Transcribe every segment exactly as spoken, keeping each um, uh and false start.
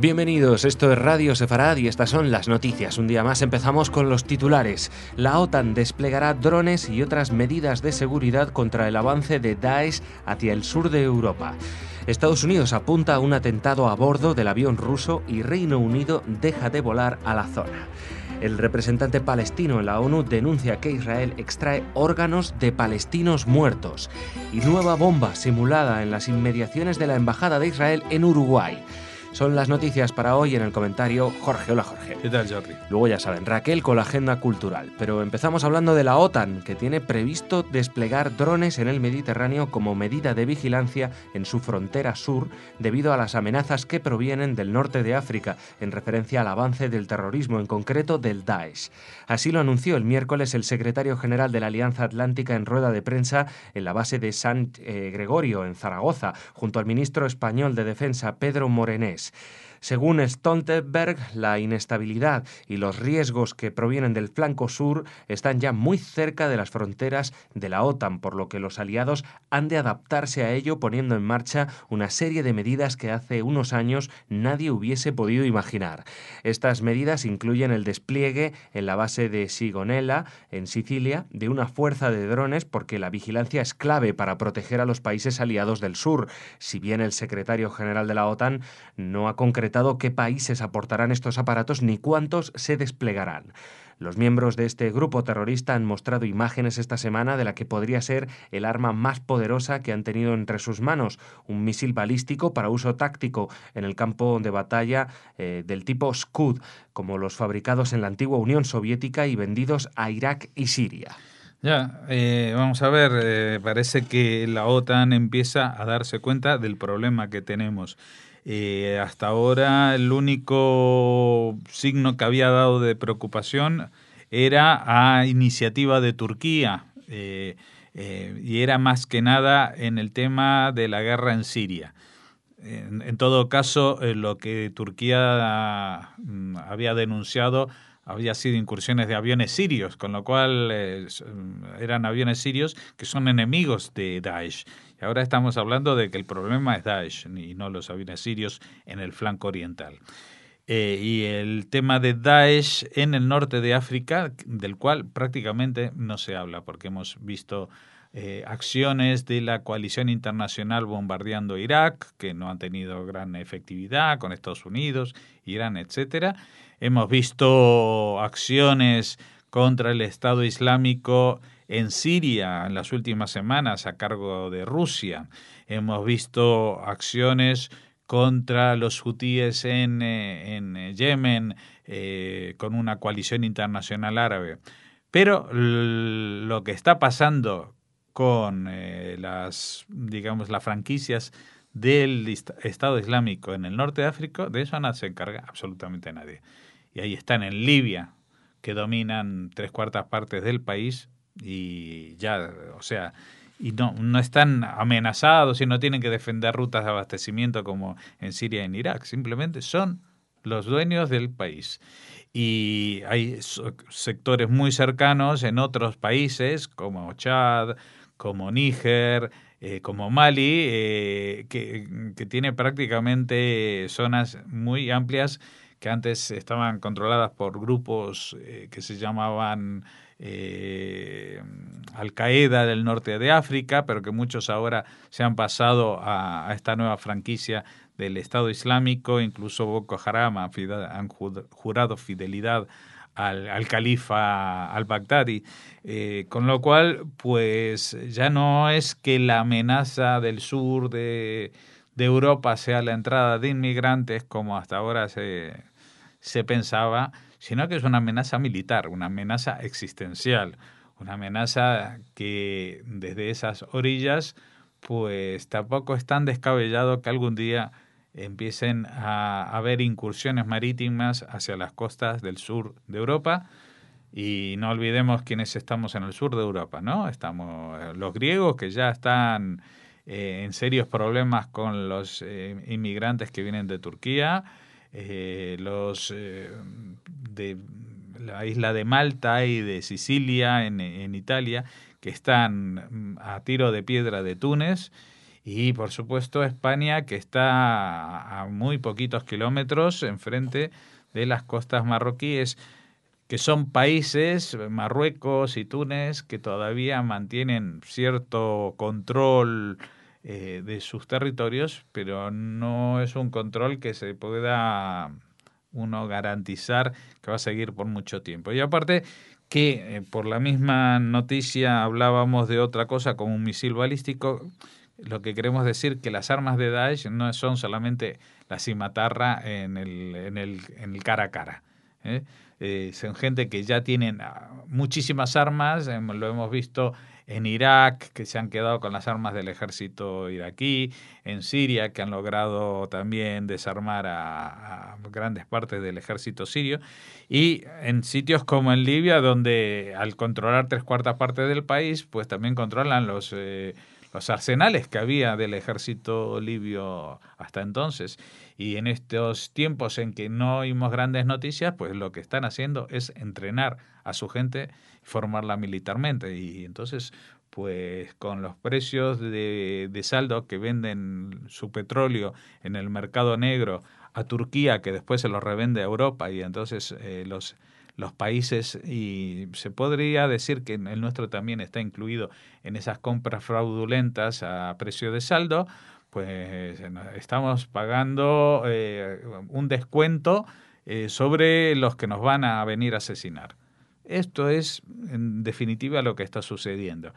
Bienvenidos, esto es Radio Sefarad y estas son las noticias. Un día más empezamos con los titulares. La OTAN desplegará drones y otras medidas de seguridad contra el avance de Daesh hacia el sur de Europa. Estados Unidos apunta a un atentado a bordo del avión ruso y Reino Unido deja de volar a la zona. El representante palestino en la ONU denuncia que Israel extrae órganos de palestinos muertos. Y nueva bomba simulada en las inmediaciones de la Embajada de Israel en Uruguay. Son las noticias para hoy en el comentario Jorge. Hola, Jorge. ¿Qué tal, Jordi? Luego ya saben, Raquel con la agenda cultural. Pero empezamos hablando de la OTAN, que tiene previsto desplegar drones en el Mediterráneo como medida de vigilancia en su frontera sur debido a las amenazas que provienen del norte de África, en referencia al avance del terrorismo, en concreto del Daesh. Así lo anunció el miércoles el secretario general de la Alianza Atlántica en rueda de prensa en la base de San eh, Gregorio, en Zaragoza, junto al ministro español de Defensa, Pedro Morenés. Según Stoltenberg, la inestabilidad y los riesgos que provienen del flanco sur están ya muy cerca de las fronteras de la OTAN, por lo que los aliados han de adaptarse a ello poniendo en marcha una serie de medidas que hace unos años nadie hubiese podido imaginar. Estas medidas incluyen el despliegue en la base de Sigonella, en Sicilia, de una fuerza de drones porque la vigilancia es clave para proteger a los países aliados del sur. Si bien el secretario general de la OTAN no ha concretado qué países aportarán estos aparatos ni cuántos se desplegarán. Los miembros de este grupo terrorista han mostrado imágenes esta semana de la que podría ser el arma más poderosa que han tenido entre sus manos, un misil balístico para uso táctico en el campo de batalla eh, del tipo Scud, como los fabricados en la antigua Unión Soviética y vendidos a Irak y Siria. Ya, eh, vamos a ver, eh, parece que la OTAN empieza a darse cuenta del problema que tenemos. Eh, hasta ahora el único signo que había dado de preocupación era a iniciativa de Turquía eh, eh, y era más que nada en el tema de la guerra en Siria. En, en todo caso, eh, lo que Turquía mm, había denunciado había sido incursiones de aviones sirios, con lo cual eh, eran aviones sirios que son enemigos de Daesh. Y ahora estamos hablando de que el problema es Daesh y no los aviones sirios en el flanco oriental. Eh, y el tema de Daesh en el norte de África, del cual prácticamente no se habla, porque hemos visto eh, acciones de la coalición internacional bombardeando Irak, que no han tenido gran efectividad con Estados Unidos, Irán, etcétera. Hemos visto acciones contra el Estado Islámico en Siria en las últimas semanas a cargo de Rusia. Hemos visto acciones contra los hutíes en, en Yemen eh, con una coalición internacional árabe. Pero lo que está pasando con eh, las, digamos, las franquicias del Estado Islámico en el norte de África, de eso no se encarga absolutamente nadie. Y ahí están en Libia, que dominan tres cuartas partes del país y ya, o sea, y no, no están amenazados y no tienen que defender rutas de abastecimiento como en Siria y en Irak, simplemente son los dueños del país. Y hay sectores muy cercanos en otros países como Chad, como Níger, eh, como Mali, eh, que, que tiene prácticamente zonas muy amplias que antes estaban controladas por grupos eh, que se llamaban eh, Al-Qaeda del norte de África, pero que muchos ahora se han pasado a, a esta nueva franquicia del Estado Islámico, incluso Boko Haram han, han jurado fidelidad al, al califa al-Baghdadi, eh, con lo cual pues ya no es que la amenaza del sur de, de Europa sea la entrada de inmigrantes como hasta ahora se, se pensaba, sino que es una amenaza militar, una amenaza existencial, una amenaza que desde esas orillas pues tampoco es tan descabellado que algún día empiecen a haber incursiones marítimas hacia las costas del sur de Europa. Y no olvidemos quiénes estamos en el sur de Europa, ¿no? Estamos los griegos, que ya están eh, en serios problemas con los eh, inmigrantes que vienen de Turquía, eh, los eh, de la isla de Malta y de Sicilia en, en Italia, que están a tiro de piedra de Túnez. Y por supuesto España, que está a muy poquitos kilómetros enfrente de las costas marroquíes, que son países, Marruecos y Túnez, que todavía mantienen cierto control eh, de sus territorios, pero no es un control que se pueda uno garantizar que va a seguir por mucho tiempo. Y aparte que eh, por la misma noticia hablábamos de otra cosa como un misil balístico, lo que queremos decir que las armas de Daesh no son solamente la cimatarra en el, en el, en el cara a cara, ¿eh? Eh, son gente que ya tienen muchísimas armas, eh, lo hemos visto en Irak, que se han quedado con las armas del ejército iraquí, en Siria, que han logrado también desarmar a, a grandes partes del ejército sirio, y en sitios como en Libia, donde al controlar tres cuartas partes del país, pues también controlan los... Eh, los arsenales que había del ejército libio hasta entonces. Y en estos tiempos en que no oímos grandes noticias, pues lo que están haciendo es entrenar a su gente y formarla militarmente. Y entonces, pues con los precios de, de saldo que venden su petróleo en el mercado negro a Turquía, que después se lo revende a Europa, y entonces eh, los los países, y se podría decir que el nuestro también está incluido en esas compras fraudulentas a precio de saldo, pues estamos pagando eh, un descuento eh, sobre los que nos van a venir a asesinar. Esto es, en definitiva, lo que está sucediendo.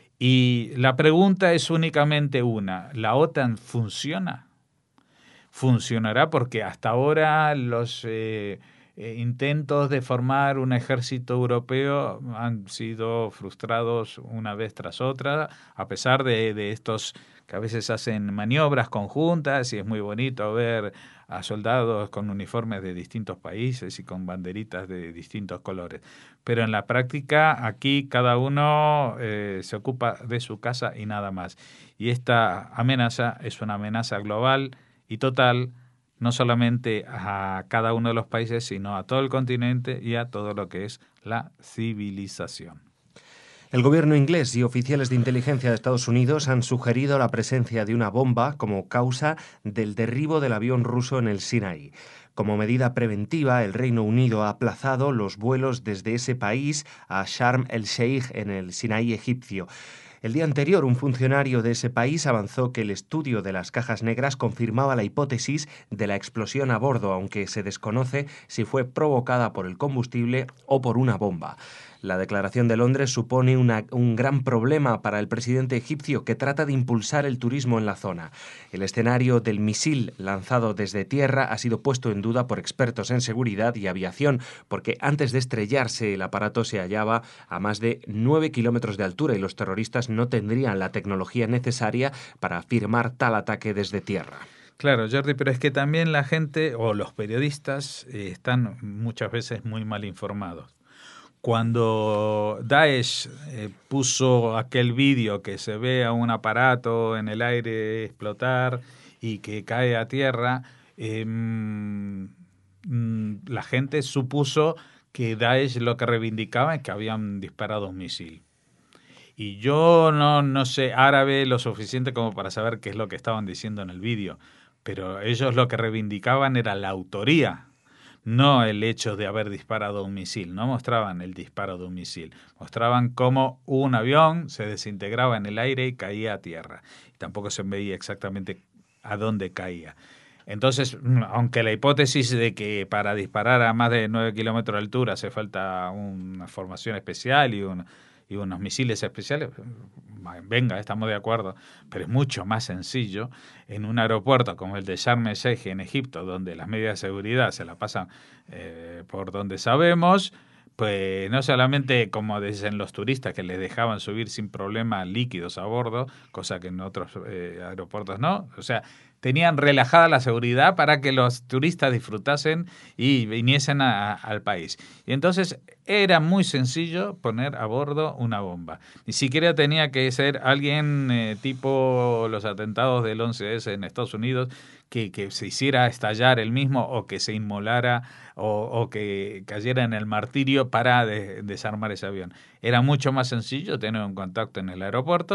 Y la pregunta es únicamente una: ¿la OTAN funciona? ¿Funcionará? Porque hasta ahora los... Eh, Eh, intentos de formar un ejército europeo han sido frustrados una vez tras otra, a pesar de, de estos que a veces hacen maniobras conjuntas, y es muy bonito ver a soldados con uniformes de distintos países y con banderitas de distintos colores. Pero en la práctica aquí cada uno eh, se ocupa de su casa y nada más. Y esta amenaza es una amenaza global y total, no solamente a cada uno de los países, sino a todo el continente y a todo lo que es la civilización. El gobierno inglés y oficiales de inteligencia de Estados Unidos han sugerido la presencia de una bomba como causa del derribo del avión ruso en el Sinaí. Como medida preventiva, el Reino Unido ha aplazado los vuelos desde ese país a Sharm el-Sheikh en el Sinaí egipcio. El día anterior, un funcionario de ese país avanzó que el estudio de las cajas negras confirmaba la hipótesis de la explosión a bordo, aunque se desconoce si fue provocada por el combustible o por una bomba. La declaración de Londres supone una, un gran problema para el presidente egipcio, que trata de impulsar el turismo en la zona. El escenario del misil lanzado desde tierra ha sido puesto en duda por expertos en seguridad y aviación, porque antes de estrellarse el aparato se hallaba a más de nueve kilómetros de altura y los terroristas no tendrían la tecnología necesaria para firmar tal ataque desde tierra. Claro, Jordi, pero es que también la gente o los periodistas eh, están muchas veces muy mal informados. Cuando Daesh eh, puso aquel vídeo que se ve a un aparato en el aire explotar y que cae a tierra, eh, mm, la gente supuso que Daesh lo que reivindicaba es que habían disparado un misil. Y yo no, no sé árabe lo suficiente como para saber qué es lo que estaban diciendo en el vídeo, pero ellos lo que reivindicaban era la autoría, no el hecho de haber disparado un misil. No mostraban el disparo de un misil, mostraban cómo un avión se desintegraba en el aire y caía a tierra. Y tampoco se veía exactamente a dónde caía. Entonces, aunque la hipótesis de que para disparar a más de nueve kilómetros de altura hace falta una formación especial y un... y unos misiles especiales, venga, estamos de acuerdo, pero es mucho más sencillo en un aeropuerto como el de Sharm el-Sheikh en Egipto, donde las medidas de seguridad se la pasan eh, por donde sabemos, pues no solamente, como dicen los turistas, que les dejaban subir sin problema líquidos a bordo, cosa que en otros eh, aeropuertos no, o sea, tenían relajada la seguridad para que los turistas disfrutasen y viniesen a, a, al país. Y entonces era muy sencillo poner a bordo una bomba. Ni siquiera tenía que ser alguien eh, tipo los atentados del once ese en Estados Unidos, que, que se hiciera estallar el mismo o que se inmolara o, o que cayera en el martirio para de, desarmar ese avión. Era mucho más sencillo tener un contacto en el aeropuerto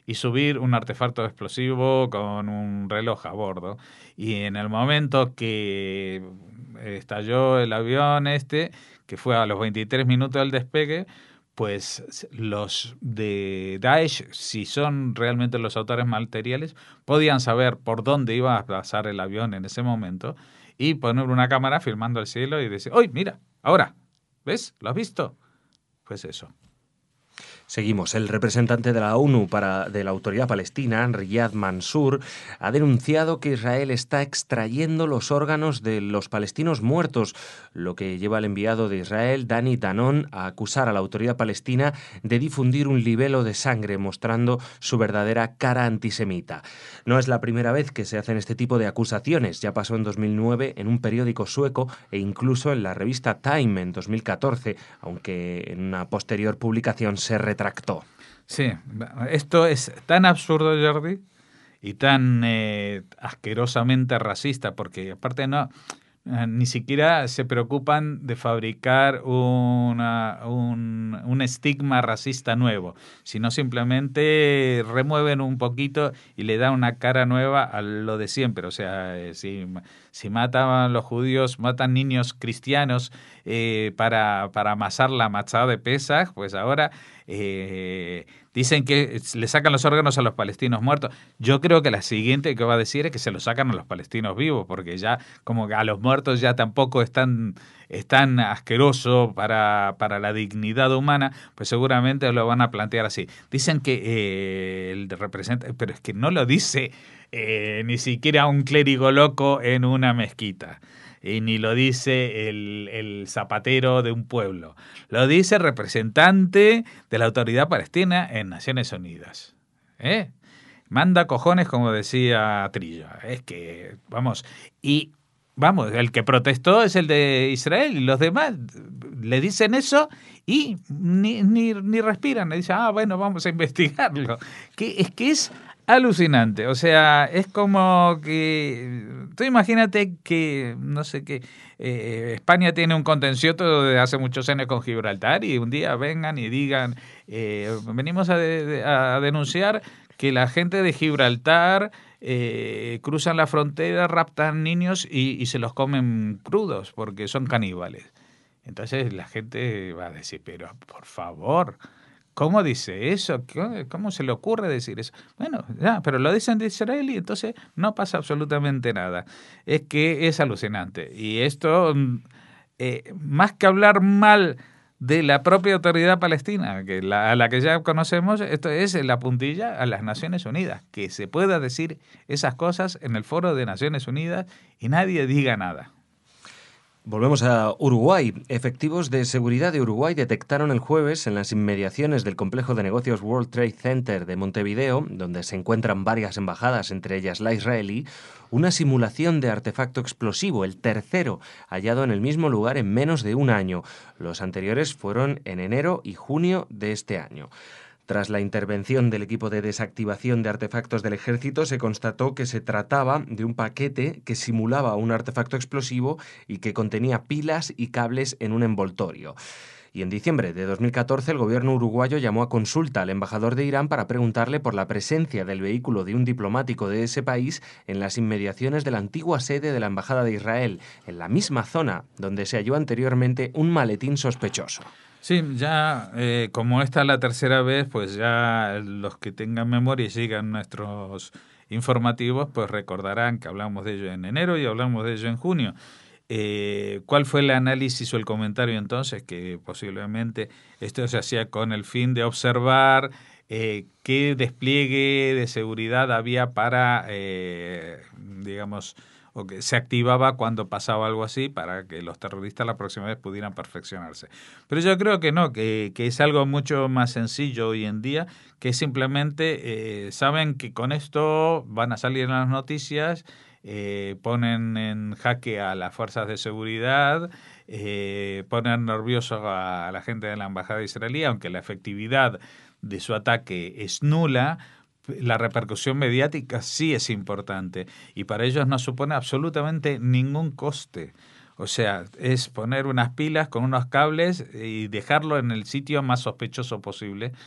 y subir un artefacto explosivo con un reloj a bordo. Y en el momento que estalló el avión este, que fue a los veintitrés minutos del despegue, pues los de Daesh, si son realmente los autores materiales, podían saber por dónde iba a pasar el avión en ese momento y poner una cámara filmando el cielo y decir, ¡uy, mira, ahora! ¿Ves? ¿Lo has visto? Pues eso. Seguimos. El representante de la ONU para, de la Autoridad Palestina, Riyad Mansour, ha denunciado que Israel está extrayendo los órganos de los palestinos muertos, lo que lleva al enviado de Israel, Dani Danon, a acusar a la Autoridad Palestina de difundir un libelo de sangre mostrando su verdadera cara antisemita. No es la primera vez que se hacen este tipo de acusaciones. Ya pasó en dos mil nueve en un periódico sueco e incluso en la revista Time en dos mil catorce, aunque en una posterior publicación se retractó. Sí, esto es tan absurdo, Jordi, y tan eh, asquerosamente racista, porque aparte no, ni siquiera se preocupan de fabricar una, un, un estigma racista nuevo, sino simplemente remueven un poquito y le dan una cara nueva a lo de siempre. O sea, eh, si, si matan a los judíos, matan niños cristianos eh, para, para amasar la matzá de Pesaj, pues ahora eh, dicen que le sacan los órganos a los palestinos muertos. Yo creo que la siguiente que va a decir es que se los sacan a los palestinos vivos, porque ya como que a los muertos ya tampoco es tan, es tan asqueroso para, para la dignidad humana, pues seguramente lo van a plantear así. Dicen que eh, el representante, pero es que no lo dice eh, ni siquiera un clérigo loco en una mezquita. Y ni lo dice el, el zapatero de un pueblo. Lo dice el representante de la Autoridad Palestina en Naciones Unidas. ¿Eh? Manda cojones, como decía Trillo. Es que, vamos, y vamos, el que protestó es el de Israel y los demás le dicen eso y ni, ni, ni respiran. Le dicen, ah, bueno, vamos a investigarlo. Que, es que es alucinante, o sea, es como que, tú imagínate que, no sé qué, eh, España tiene un contencioso de hace muchos años con Gibraltar y un día vengan y digan, eh, venimos a, de, a denunciar que la gente de Gibraltar eh, cruzan la frontera, raptan niños y, y se los comen crudos porque son caníbales. Entonces la gente va a decir, pero por favor, ¿cómo dice eso? ¿Cómo se le ocurre decir eso? Bueno, ya, pero lo dicen de Israel y entonces no pasa absolutamente nada. Es que es alucinante. Y esto, eh, más que hablar mal de la propia autoridad palestina, que la, a la que ya conocemos, esto es la puntilla a las Naciones Unidas. Que se pueda decir esas cosas en el foro de Naciones Unidas y nadie diga nada. Volvemos a Uruguay. Efectivos de seguridad de Uruguay detectaron el jueves en las inmediaciones del complejo de negocios World Trade Center de Montevideo, donde se encuentran varias embajadas, entre ellas la israelí, una simulación de artefacto explosivo, el tercero, hallado en el mismo lugar en menos de un año. Los anteriores fueron en enero y junio de este año. Tras la intervención del equipo de desactivación de artefactos del ejército, se constató que se trataba de un paquete que simulaba un artefacto explosivo y que contenía pilas y cables en un envoltorio. Y en diciembre de dos mil catorce, el gobierno uruguayo llamó a consulta al embajador de Irán para preguntarle por la presencia del vehículo de un diplomático de ese país en las inmediaciones de la antigua sede de la Embajada de Israel, en la misma zona donde se halló anteriormente un maletín sospechoso. Sí, ya eh, como esta es la tercera vez, pues ya los que tengan memoria y sigan nuestros informativos, pues recordarán que hablamos de ello en enero y hablamos de ello en junio. Eh, ¿Cuál fue el análisis o el comentario entonces? Que posiblemente esto se hacía con el fin de observar eh, qué despliegue de seguridad había para, eh, digamos, o que se activaba cuando pasaba algo así para que los terroristas la próxima vez pudieran perfeccionarse. Pero yo creo que no, que, que es algo mucho más sencillo hoy en día, que simplemente eh, saben que con esto van a salir en las noticias, eh, ponen en jaque a las fuerzas de seguridad, eh, ponen nervioso a, a la gente de la embajada israelí, aunque la efectividad de su ataque es nula. La repercusión mediática sí es importante y para ellos no supone absolutamente ningún coste. O sea, es poner unas pilas con unos cables y dejarlo en el sitio más sospechoso posible.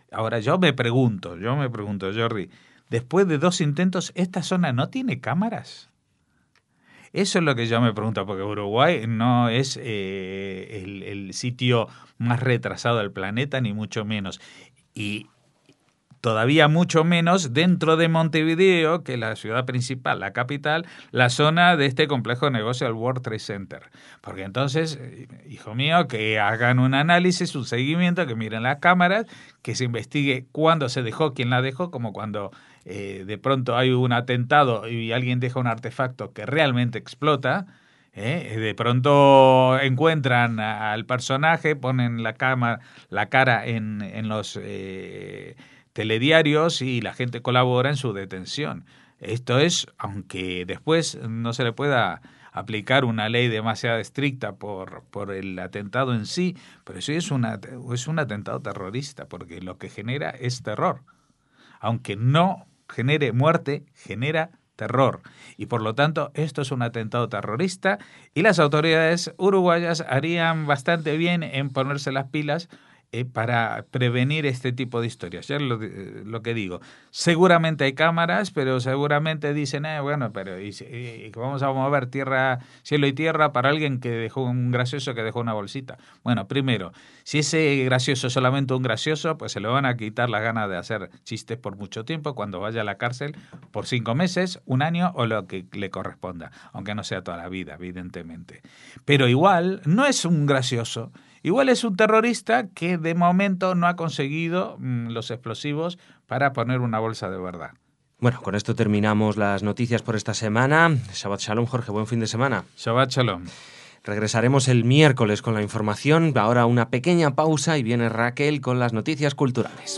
Ahora, yo me pregunto, yo me pregunto, Jordi, después de dos intentos, ¿esta zona no tiene cámaras? Eso es lo que yo me pregunto, porque Uruguay no es eh, el, el sitio más retrasado del planeta, ni mucho menos. Y todavía mucho menos dentro de Montevideo, que es la ciudad principal, la capital, la zona de este complejo de negocio del World Trade Center. Porque entonces, hijo mío, que hagan un análisis, un seguimiento, que miren las cámaras, que se investigue cuándo se dejó, quién la dejó, como cuando eh, de pronto hay un atentado y alguien deja un artefacto que realmente explota. ¿Eh? De pronto encuentran al personaje, ponen la, cama, la cara en, en los eh, telediarios y la gente colabora en su detención. Esto es, aunque después no se le pueda aplicar una ley demasiado estricta por, por el atentado en sí, pero sí es, una, es un atentado terrorista, porque lo que genera es terror. Aunque no genere muerte, genera terror. Y por lo tanto, esto es un atentado terrorista y las autoridades uruguayas harían bastante bien en ponerse las pilas eh, para prevenir este tipo de historias. Ya lo, lo que digo, seguramente hay cámaras, pero seguramente dicen, eh, bueno, pero y, y vamos a mover tierra, cielo y tierra para alguien que dejó un gracioso que dejó una bolsita. Bueno, primero, si ese gracioso es solamente un gracioso, pues se le van a quitar las ganas de hacer chistes por mucho tiempo cuando vaya a la cárcel por cinco meses, un año o lo que le corresponda, aunque no sea toda la vida, evidentemente. Pero igual no es un gracioso, igual es un terrorista que de momento no ha conseguido mmm, los explosivos para poner una bolsa de verdad. Bueno, con esto terminamos las noticias por esta semana. Shabbat Shalom, Jorge, buen fin de semana. Shabbat Shalom. Regresaremos el miércoles con la información. Ahora una pequeña pausa y viene Raquel con las noticias culturales.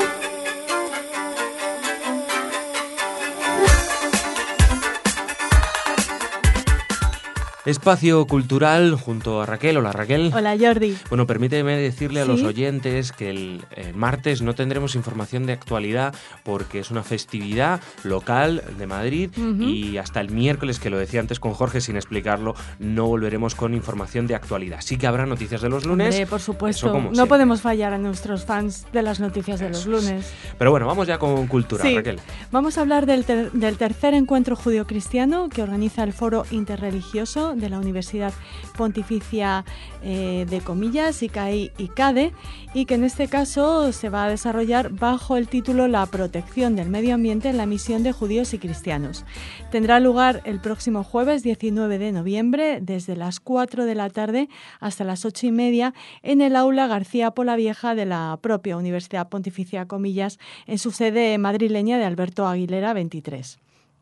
Espacio Cultural junto a Raquel. Hola, Raquel. Hola, Jordi. Bueno, permíteme decirle a ¿Sí? los oyentes que el, el martes no tendremos información de actualidad porque es una festividad local de Madrid uh-huh. y hasta el miércoles, que lo decía antes con Jorge sin explicarlo, no volveremos con información de actualidad. Sí que habrá noticias de los lunes. Hombre, por supuesto. No siempre. Podemos fallar a nuestros fans de las noticias de Eso los lunes. Es. Pero bueno, vamos ya con cultura, sí. Raquel. Vamos a hablar del, ter- del tercer encuentro judío-cristiano que organiza el Foro Interreligioso de la Universidad Pontificia eh, de Comillas, I C A I I C A D E, y que en este caso se va a desarrollar bajo el título La protección del medio ambiente en la misión de judíos y cristianos. Tendrá lugar el próximo jueves diecinueve de noviembre desde las cuatro de la tarde hasta las ocho y media en el aula García Polavieja de la propia Universidad Pontificia Comillas en su sede madrileña de Alberto Aguilera veintitrés.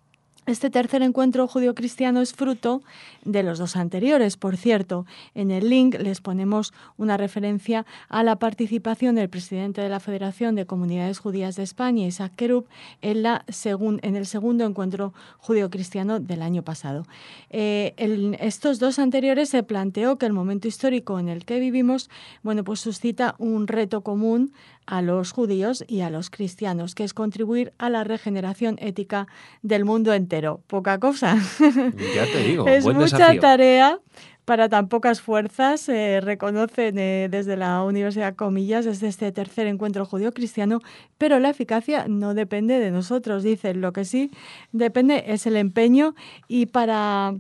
Este tercer encuentro judío-cristiano es fruto de los dos anteriores, por cierto. En el link les ponemos una referencia a la participación del presidente de la Federación de Comunidades Judías de España, Isaac Kerub, en, la segun, en el segundo encuentro judío-cristiano del año pasado. Eh, en estos dos anteriores se planteó que el momento histórico en el que vivimos, bueno, pues suscita un reto común a los judíos y a los cristianos, que es contribuir a la regeneración ética del mundo entero. Poca cosa. Ya te digo, es buen mucha desafío. tarea para tan pocas fuerzas, eh, reconocen eh, desde la Universidad Comillas, desde este tercer encuentro judío-cristiano, pero la eficacia no depende de nosotros, dicen. Lo que sí depende es el empeño, y para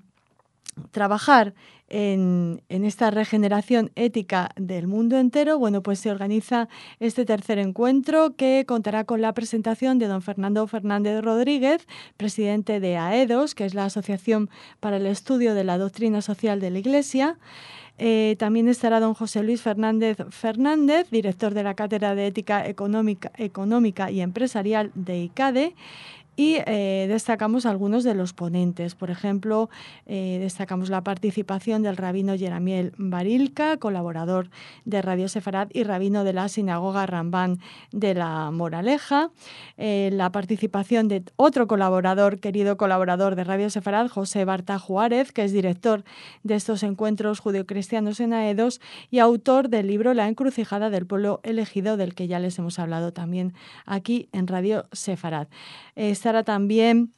trabajar En, en esta regeneración ética del mundo entero, bueno, pues se organiza este tercer encuentro que contará con la presentación de don Fernando Fernández Rodríguez, presidente de AEDOS, que es la Asociación para el Estudio de la Doctrina Social de la Iglesia. Eh, también estará don José Luis Fernández Fernández, director de la Cátedra de Ética Económica, Económica y Empresarial de I C A D E. Y eh, destacamos algunos de los ponentes. Por ejemplo, eh, destacamos la participación del rabino Yeramiel Barilka, colaborador de Radio Sefarad y rabino de la Sinagoga Rambán de la Moraleja. Eh, la participación de otro colaborador, querido colaborador de Radio Sefarad, José Barta Juárez, que es director de estos encuentros judeocristianos en AEDOS y autor del libro La encrucijada del pueblo elegido, del que ya les hemos hablado también aquí en Radio Sefarad. Esta Estará también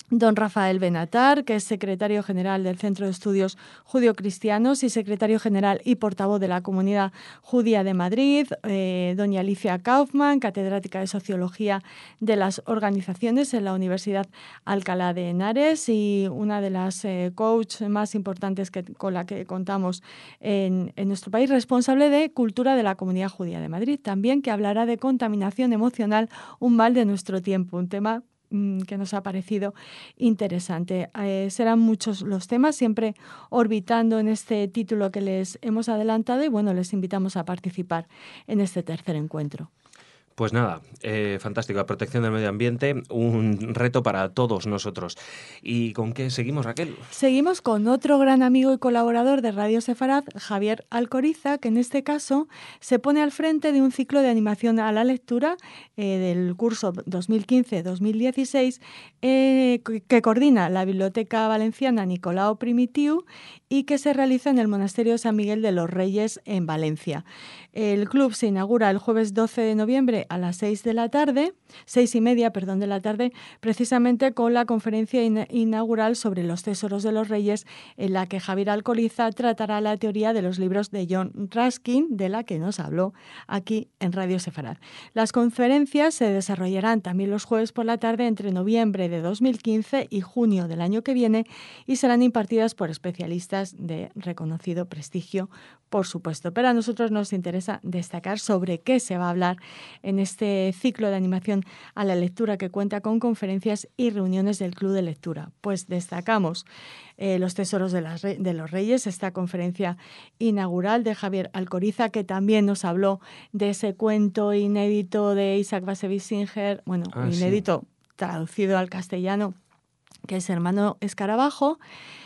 don Rafael Benatar, que es secretario general del Centro de Estudios Judio-Cristianos y secretario general y portavoz de la Comunidad Judía de Madrid, eh, doña Alicia Kaufmann, catedrática de Sociología de las Organizaciones en la Universidad Alcalá de Henares y una de las eh, coaches más importantes que, con la que contamos en, en nuestro país, responsable de Cultura de la Comunidad Judía de Madrid, también, que hablará de contaminación emocional, un mal de nuestro tiempo, un tema que nos ha parecido interesante. Eh, serán muchos los temas, siempre orbitando en este título que les hemos adelantado y bueno, les invitamos a participar en este tercer encuentro. Pues nada, eh, fantástico, la protección del medio ambiente, un reto para todos nosotros. ¿Y con qué seguimos, Raquel? Seguimos con otro gran amigo y colaborador de Radio Sefarad, Javier Alcoriza, que en este caso se pone al frente de un ciclo de animación a la lectura eh, del curso dos mil quince dos mil dieciséis eh, que coordina la Biblioteca Valenciana Nicolau Primitiu y que se realiza en el Monasterio de San Miguel de los Reyes en Valencia. El club se inaugura el jueves doce de noviembre a las seis de la tarde, seis y media, perdón, de la tarde, precisamente con la conferencia in- inaugural sobre los tesoros de los reyes, en la que Javier Alcoriza tratará la teoría de los libros de John Ruskin, de la que nos habló aquí en Radio Sefarad. Las conferencias se desarrollarán también los jueves por la tarde entre noviembre de dos mil quince y junio del año que viene y serán impartidas por especialistas de reconocido prestigio, por supuesto. Pero a nosotros nos interesa destacar sobre qué se va a hablar en este ciclo de animación a la lectura que cuenta con conferencias y reuniones del Club de Lectura. Pues destacamos eh, Los Tesoros de, las Re- de los Reyes, esta conferencia inaugural de Javier Alcoriza, que también nos habló de ese cuento inédito de Isaac Bashevis Singer, bueno, Ah, inédito, sí, traducido al castellano, que es Hermano Escarabajo.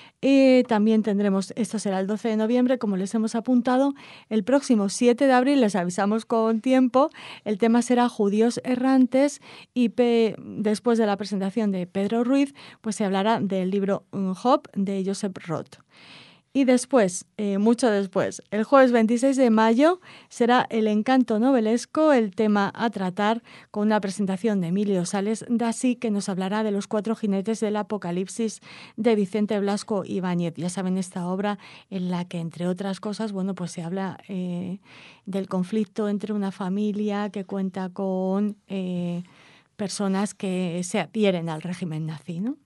Y también tendremos, esto será el doce de noviembre, como les hemos apuntado, el próximo siete de abril, les avisamos con tiempo, el tema será Judíos errantes y pe, después de la presentación de Pedro Ruiz, pues se hablará del libro Job de Joseph Roth. Y después, eh, mucho después, el jueves veintiséis de mayo será el encanto novelesco, el tema a tratar, con una presentación de Emilio Sales Dasi, que nos hablará de los cuatro jinetes del Apocalipsis de Vicente Blasco Ibáñez. Ya saben, esta obra en la que, entre otras cosas, bueno, pues se habla eh, del conflicto entre una familia que cuenta con eh, personas que se adhieren al régimen nazi, ¿no?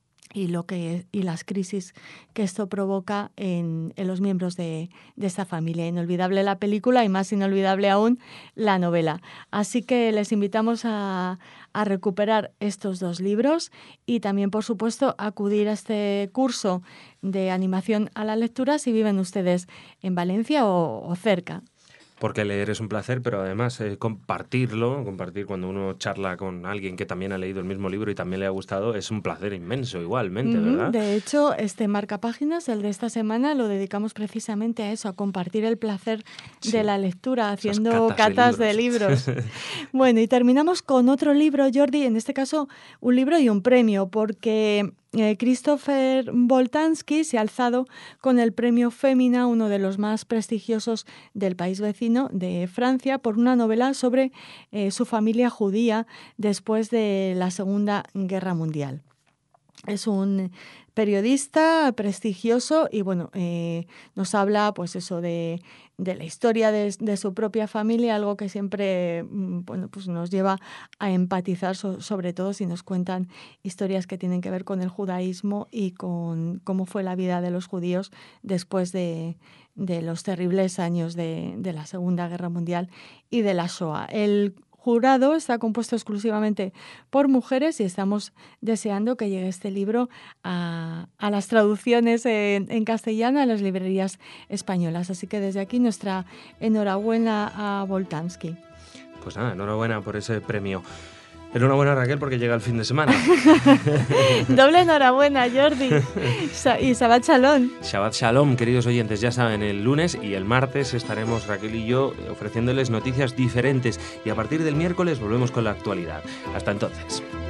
y lo que y las crisis que esto provoca en, en los miembros de, de esta familia. Inolvidable la película y más inolvidable aún la novela. Así que les invitamos a, a recuperar estos dos libros y también, por supuesto, acudir a este curso de animación a la lectura si viven ustedes en Valencia o, o cerca. Porque leer es un placer, pero además eh, compartirlo, compartir cuando uno charla con alguien que también ha leído el mismo libro y también le ha gustado, es un placer inmenso igualmente, Uh-huh. ¿verdad? De hecho, este marcapáginas, el de esta semana, lo dedicamos precisamente a eso, a compartir el placer sí. de la lectura, haciendo catas, catas de libros. De libros. Bueno, y terminamos con otro libro, Jordi, en este caso un libro y un premio, porque Eh, Christopher Boltanski se ha alzado con el premio Fémina, uno de los más prestigiosos del país vecino de Francia, por una novela sobre eh, su familia judía después de la Segunda Guerra Mundial. Es un periodista prestigioso y bueno, eh, nos habla pues eso de, de la historia de, de su propia familia, algo que siempre bueno, pues nos lleva a empatizar, so, sobre todo si nos cuentan historias que tienen que ver con el judaísmo y con cómo fue la vida de los judíos después de, de los terribles años de, de la Segunda Guerra Mundial y de la Shoah. El jurado está compuesto exclusivamente por mujeres y estamos deseando que llegue este libro a, a las traducciones en, en castellano a las librerías españolas. Así que desde aquí nuestra enhorabuena a Boltanski. Pues nada, enhorabuena por ese premio. Enhorabuena, Raquel, porque llega el fin de semana. Doble enhorabuena, Jordi. Y Shabbat Shalom. Shabbat Shalom, queridos oyentes. Ya saben, el lunes y el martes estaremos Raquel y yo ofreciéndoles noticias diferentes y a partir del miércoles volvemos con la actualidad. Hasta entonces.